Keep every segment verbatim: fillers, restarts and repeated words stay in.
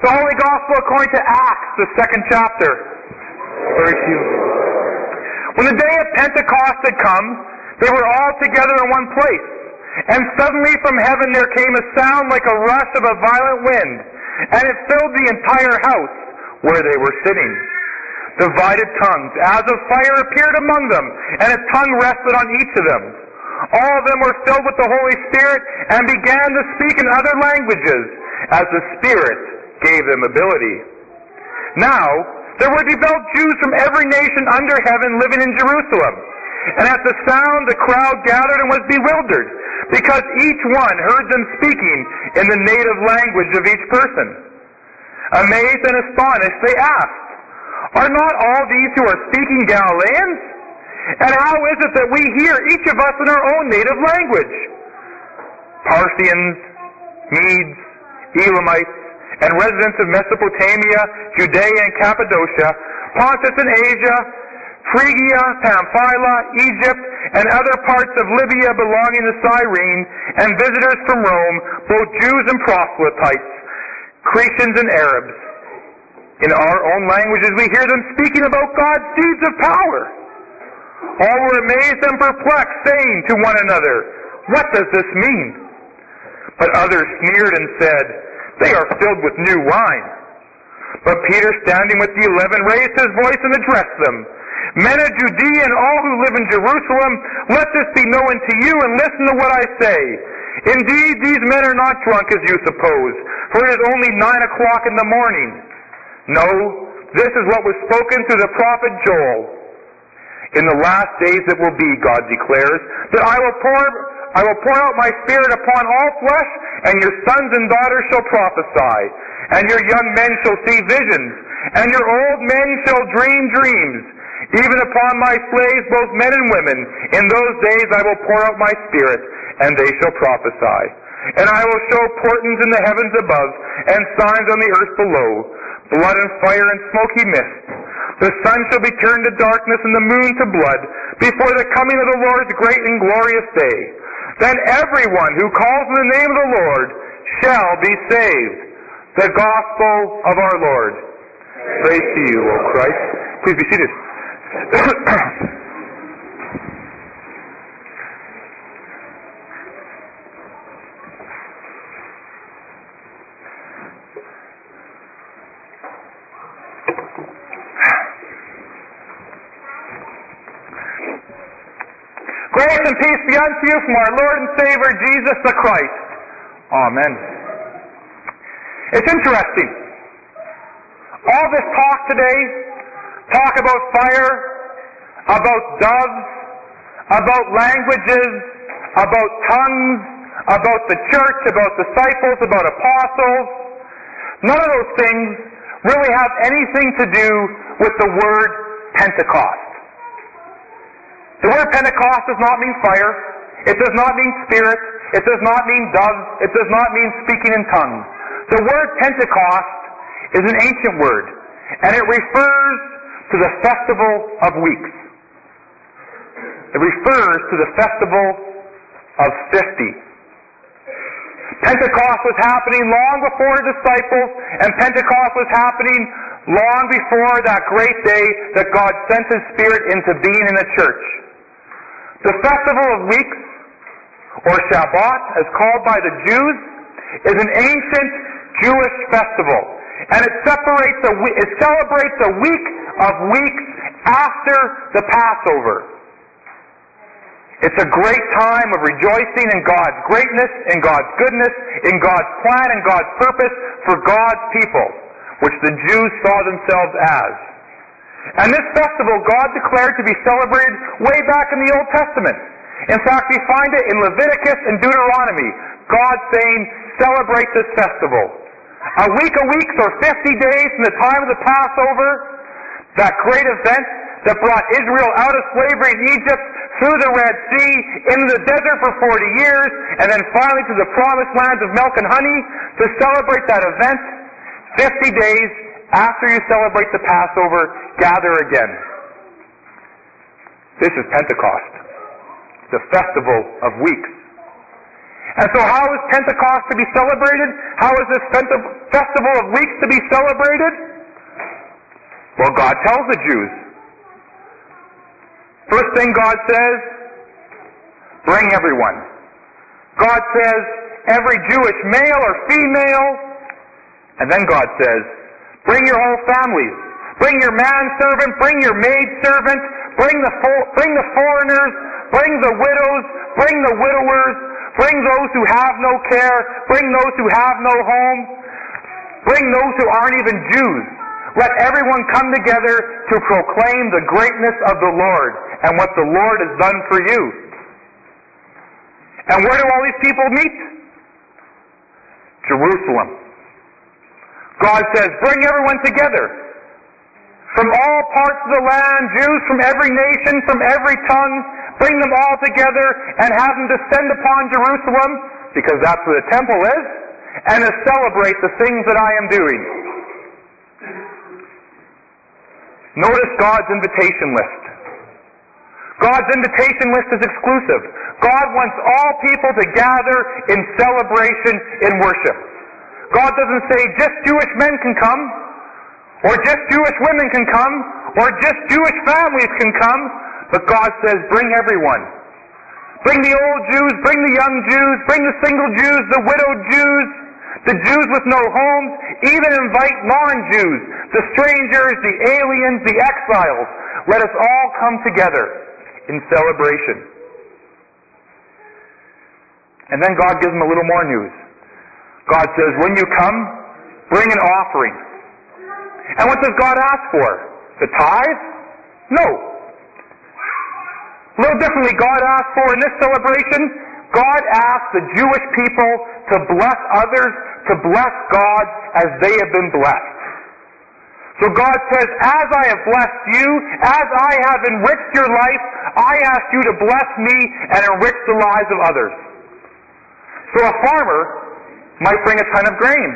The Holy Gospel according to Acts, the second chapter. Very few. When the day of Pentecost had come, they were all together in one place. And suddenly from heaven there came a sound like a rush of a violent wind, and it filled the entire house where they were sitting. Divided tongues, as of fire, appeared among them, and a tongue rested on each of them. All of them were filled with the Holy Spirit and began to speak in other languages, as the Spirit gave them ability. Now, there were devout Jews from every nation under heaven living in Jerusalem. And at the sound the crowd gathered and was bewildered, because each one heard them speaking in the native language of each person. Amazed and astonished, they asked, "Are not all these who are speaking Galileans? And how is it that we hear each of us in our own native language?" Parthians, Medes, Elamites, and residents of Mesopotamia, Judea and Cappadocia, Pontus and Asia, Phrygia, Pamphylia, Egypt, and other parts of Libya belonging to Cyrene, and visitors from Rome, both Jews and proselytes, Cretans and Arabs. In our own languages we hear them speaking about God's deeds of power. All were amazed and perplexed, saying to one another, "What does this mean?" But others sneered and said, "They are filled with new wine." But Peter, standing with the eleven, raised his voice and addressed them. "Men of Judea and all who live in Jerusalem, let this be known to you, and listen to what I say. Indeed, these men are not drunk as you suppose, for it is only nine o'clock in the morning. No, this is what was spoken through the prophet Joel. In the last days it will be, God declares, that I will pour I will pour out my Spirit upon all flesh, and your sons and daughters shall prophesy, and your young men shall see visions, and your old men shall dream dreams. Even upon my slaves, both men and women, in those days I will pour out my Spirit, and they shall prophesy. And I will show portents in the heavens above, and signs on the earth below, blood and fire and smoky mist. The sun shall be turned to darkness and the moon to blood, before the coming of the Lord's great and glorious day. Then everyone who calls on the name of the Lord shall be saved." The gospel of our Lord. Praise to you, O Christ. Please be seated. Grace and peace be unto you from our Lord and Savior, Jesus the Christ. Amen. It's interesting. All this talk today, talk about fire, about doves, about languages, about tongues, about the church, about disciples, about apostles. None of those things really have anything to do with the word Pentecost. The word Pentecost does not mean fire. It does not mean spirit. It does not mean doves. It does not mean speaking in tongues. The word Pentecost is an ancient word, and it refers to the festival of weeks. It refers to the festival of fifty. Pentecost was happening long before the disciples, and Pentecost was happening long before that great day that God sent His Spirit into being in the church. The festival of weeks, or Shabbat, as called by the Jews, is an ancient Jewish festival, and it separates a we- it celebrates a week of weeks after the Passover. It's a great time of rejoicing in God's greatness, in God's goodness, in God's plan and God's purpose for God's people, which the Jews saw themselves as. And this festival God declared to be celebrated way back in the Old Testament. In fact, we find it in Leviticus and Deuteronomy, God saying, celebrate this festival. A week of weeks, or fifty days from the time of the Passover, that great event that brought Israel out of slavery in Egypt, through the Red Sea, into the desert for forty years, and then finally to the promised lands of milk and honey, to celebrate that event. Fifty days after you celebrate the Passover, gather again. This is Pentecost, the festival of weeks. And so how is Pentecost to be celebrated? How is this festival of weeks to be celebrated? Well, God tells the Jews. First thing God says, bring everyone. God says, every Jewish male or female. And then God says, bring your whole families. Bring your manservant, bring your maidservant, bring the fo- bring the foreigners, bring the widows, bring the widowers, bring those who have no care, bring those who have no home, bring those who aren't even Jews. Let everyone come together to proclaim the greatness of the Lord and what the Lord has done for you. And where do all these people meet? Jerusalem. God says, bring everyone together. From all parts of the land, Jews from every nation, from every tongue, bring them all together and have them descend upon Jerusalem, because that's where the temple is, and to celebrate the things that I am doing. Notice God's invitation list. God's invitation list is exclusive. God wants all people to gather in celebration, in worship. God doesn't say just Jewish men can come, or just Jewish women can come, or just Jewish families can come, but God says, bring everyone. Bring the old Jews, bring the young Jews, bring the single Jews, the widowed Jews, the Jews with no homes, even invite non-Jews, the strangers, the aliens, the exiles. Let us all come together in celebration. And then God gives them a little more news. God says, when you come, bring an offering. And what does God ask for? The tithe? No. A little differently, God asked for in this celebration, God asked the Jewish people to bless others, to bless God as they have been blessed. So God says, as I have blessed you, as I have enriched your life, I ask you to bless me and enrich the lives of others. So a farmer might bring a ton of grain.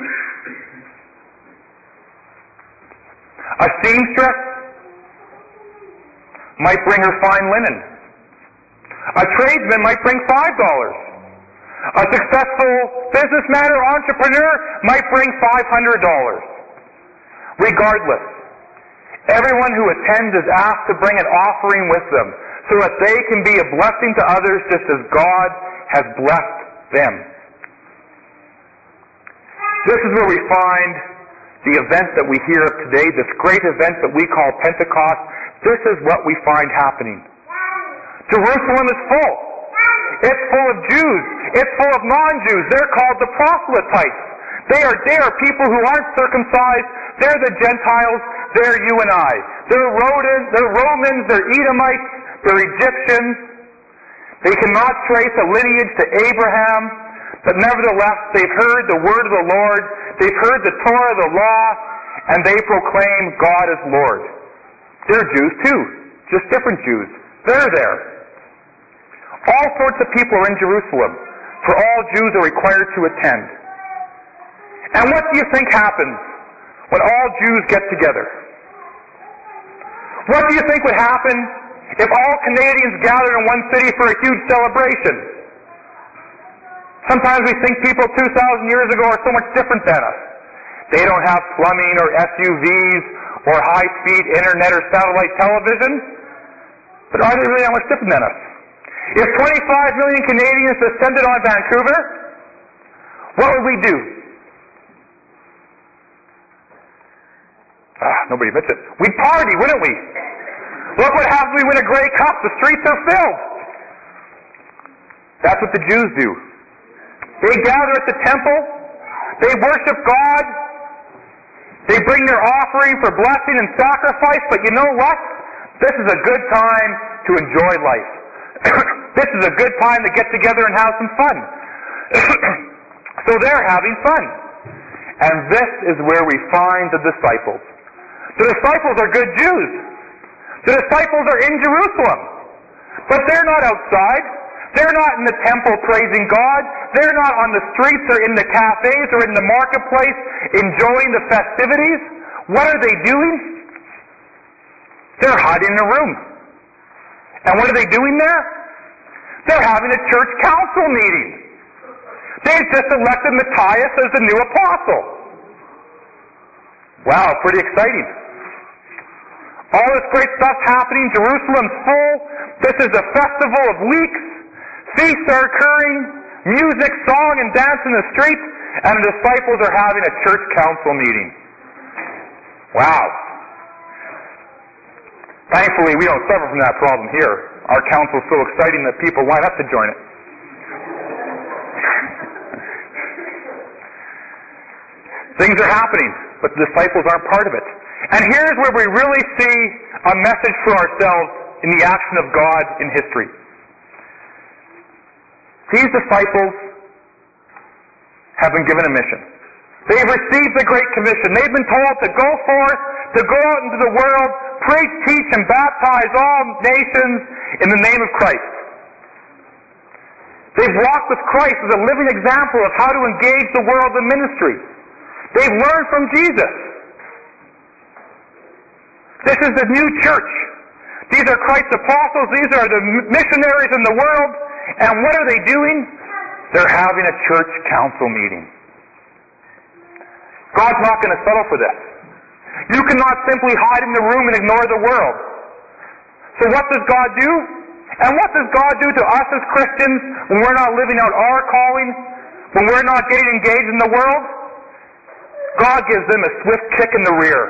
A seamstress might bring her fine linen. A tradesman might bring five dollars. A successful businessman or entrepreneur might bring five hundred dollars. Regardless, everyone who attends is asked to bring an offering with them so that they can be a blessing to others just as God has blessed them. This is where we find the event that we hear of today, this great event that we call Pentecost. This is what we find happening. Jerusalem is full. It's full of Jews. It's full of non-Jews. They're called the proselytes. They are, they are people who aren't circumcised. They're the Gentiles. They're you and I. They're Romans, they're, Romans, they're Edomites, they're Egyptians. They cannot trace a lineage to Abraham, but nevertheless they've heard the word of the Lord. They've heard the Torah, the law, and they proclaim God as Lord. They're Jews too, just different Jews. They're there. All sorts of people are in Jerusalem, for all Jews are required to attend. And what do you think happens when all Jews get together? What do you think would happen if all Canadians gathered in one city for a huge celebration? Sometimes we think people two thousand years ago are so much different than us. They don't have plumbing or S U Vs or high-speed internet or satellite television. But are they really that much different than us? If twenty-five million Canadians descended on Vancouver, what would we do? Ah, nobody admits it. We'd party, wouldn't we? Look what happens when we win a Grey Cup. The streets are filled. That's what the Jews do. They gather at the temple. They worship God. They bring their offering for blessing and sacrifice. But you know what? This is a good time to enjoy life. This is a good time to get together and have some fun. So they're having fun. And this is where we find the disciples. The disciples are good Jews. The disciples are in Jerusalem. But they're not outside. They're not in the temple praising God. They're not on the streets or in the cafes or in the marketplace enjoying the festivities. What are they doing? They're hiding in a room. And what are they doing there? They're having a church council meeting. They've just elected Matthias as the new apostle. Wow, pretty exciting. All this great stuff happening, Jerusalem's full. This is a festival of weeks. Feasts are occurring, music, song, and dance in the streets, and the disciples are having a church council meeting. Wow. Thankfully, we don't suffer from that problem here. Our council is so exciting that people line up to join it. Things are happening, but the disciples aren't part of it. And here's where we really see a message for ourselves in the action of God in history. These disciples have been given a mission. They've received the Great Commission. They've been told to go forth, to go out into the world, preach, teach, and baptize all nations in the name of Christ. They've walked with Christ as a living example of how to engage the world in ministry. They've learned from Jesus. This is the new church. These are Christ's apostles. These are the missionaries in the world. And what are they doing? They're having a church council meeting. God's not going to settle for this. You cannot simply hide in the room and ignore the world. So what does God do? And what does God do to us as Christians when we're not living out our calling? When we're not getting engaged in the world? God gives them a swift kick in the rear.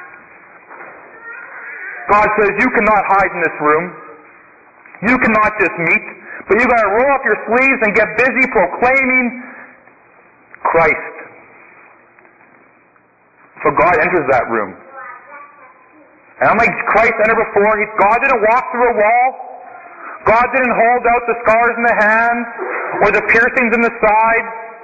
God says, you cannot hide in this room. You cannot just meet. But you've got to roll up your sleeves and get busy proclaiming Christ. So God enters that room. And unlike Christ entered before, he, God didn't walk through a wall. God didn't hold out the scars in the hands or the piercings in the side.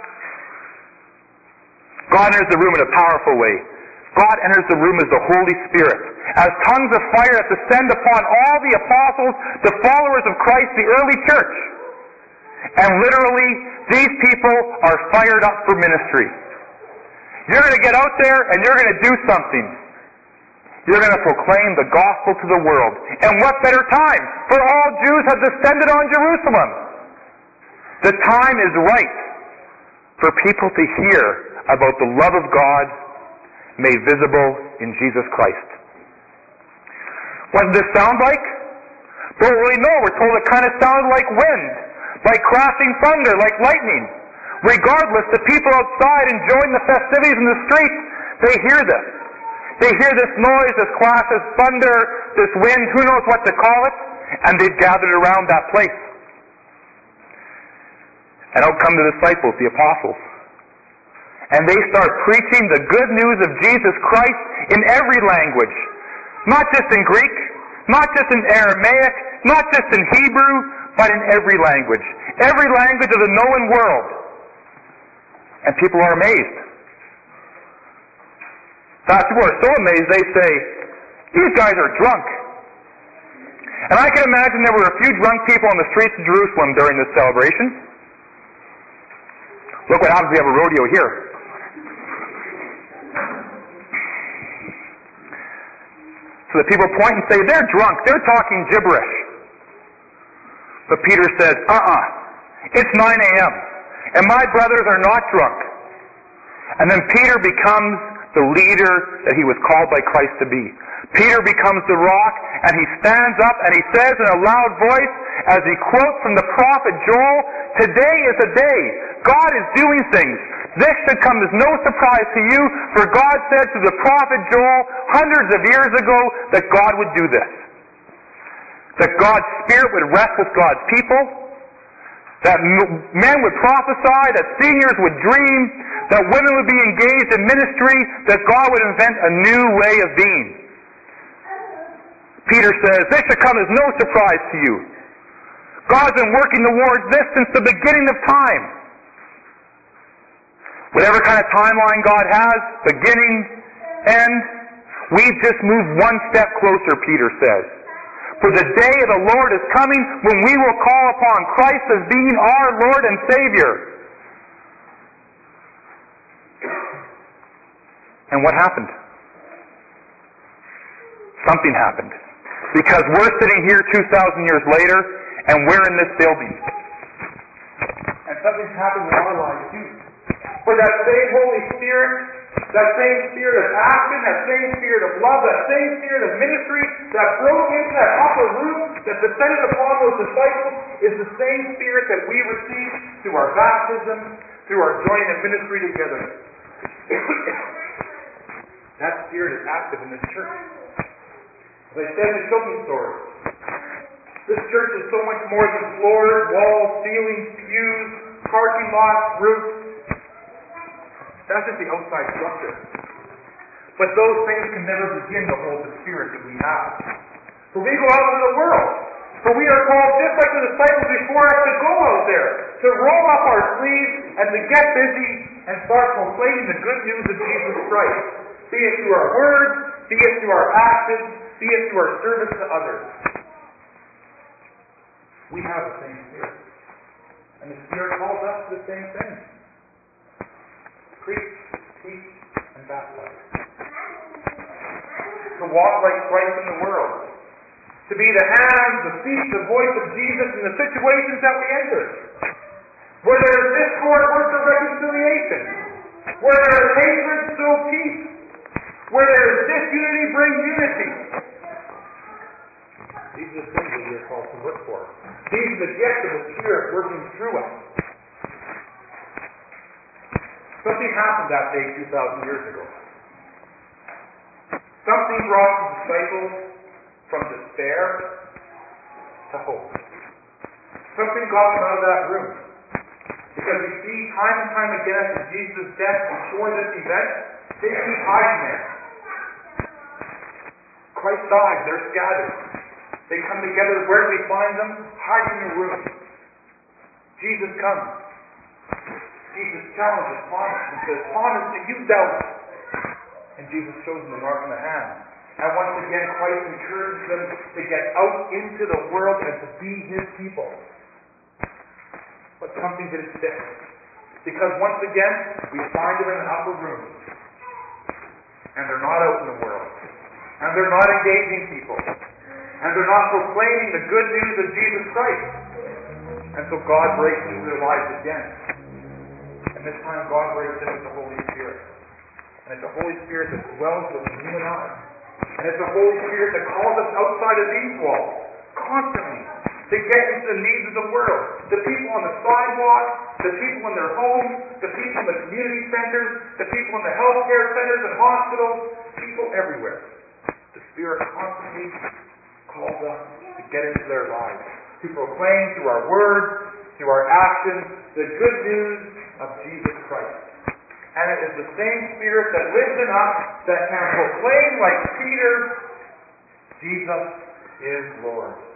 God enters the room in a powerful way. God enters the room as the Holy Spirit, as tongues of fire that descend upon all the apostles, the followers of Christ, the early church. And literally, these people are fired up for ministry. You're going to get out there and you're going to do something. You're going to proclaim the gospel to the world. And what better time? For all Jews have descended on Jerusalem. The time is right for people to hear about the love of God made visible in Jesus Christ. What does this sound like? Don't really know. We're told it kind of sounded like wind, like crashing thunder, like lightning. Regardless, the people outside enjoying the festivities in the streets, they hear this. They hear this noise, this clash, this thunder, this wind, who knows what to call it, and they've gathered around that place. And out come the disciples, the apostles. And they start preaching the good news of Jesus Christ in every language. Not just in Greek, not just in Aramaic, not just in Hebrew, but in every language. Every language of the known world. And people are amazed. In fact, people are so amazed they say, these guys are drunk. And I can imagine there were a few drunk people on the streets of Jerusalem during this celebration. Look what happens if we have a rodeo here. So the people point and say, they're drunk, they're talking gibberish. But Peter says, uh-uh, it's nine a.m., and my brothers are not drunk. And then Peter becomes the leader that he was called by Christ to be. Peter becomes the rock, and he stands up and he says in a loud voice, as he quotes from the prophet Joel, today is the day. God is doing things. This should come as no surprise to you, for God said to the prophet Joel hundreds of years ago that God would do this. That God's Spirit would rest with God's people, that men would prophesy, that seniors would dream, that women would be engaged in ministry, that God would invent a new way of being. Peter says, this should come as no surprise to you. God's been working towards this since the beginning of time. Whatever kind of timeline God has, beginning, end, we've just moved one step closer, Peter says. For the day of the Lord is coming when we will call upon Christ as being our Lord and Savior. And what happened? Something happened. Because we're sitting here two thousand years later, and we're in this building. And something's happened in our lives too. For that same Holy Spirit That same spirit of action, that same spirit of love, that same spirit of ministry that broke into that upper room, that descended upon those disciples, is the same spirit that we receive through our baptism, through our joining in ministry together. That spirit is active in this church. As I said in the children's story, this church is so much more than floors, walls, ceilings, pews, parking lots, roofs. That's just the outside structure. But those things can never begin to hold the spirit that we have. For we go out into the world. For we are called, just like the disciples before us, to go out there, to roll up our sleeves and to get busy and start proclaiming the good news of Jesus Christ. Be it through our words, be it through our actions, be it through our service to others. We have the same spirit. And the Spirit calls us to the same thing. Preach, teach, and baptize. To walk like Christ in the world. To be the hands, the feet, the voice of Jesus in the situations that we enter. Where there is discord, work for reconciliation. Where there is hatred, sow peace. Where there is disunity, bring unity. These are the things that we are called to work for. These are the gifts of the Spirit working through us. Something happened that day two thousand years ago. Something brought the disciples from despair to hope. Something got them out of that room. Because we see time and time again after Jesus' death before this event, they keep hiding there. Christ dies, they're scattered. They come together. Where do we find them? Hiding in a room. Jesus comes. Jesus challenges Thomas and says, Thomas, do you doubt? And Jesus shows them the mark on the hand. And once again, Christ encourages them to get out into the world and to be His people. But something didn't stick. Because once again, we find them in an upper room. And they're not out in the world. And they're not engaging people. And they're not proclaiming the good news of Jesus Christ. And so God breaks into their lives again. And this time God breaks in with the Holy Spirit. And it's the Holy Spirit that dwells within you and I. And it's the Holy Spirit that calls us outside of these walls, constantly, to get into the needs of the world. The people on the sidewalk, the people in their homes, the people in the community centers, the people in the healthcare centers and hospitals, people everywhere. The Spirit constantly calls us to get into their lives, to proclaim through our words, through our actions, the good news of Jesus Christ. And it is the same Spirit that lives in us that can proclaim like Peter, Jesus is Lord.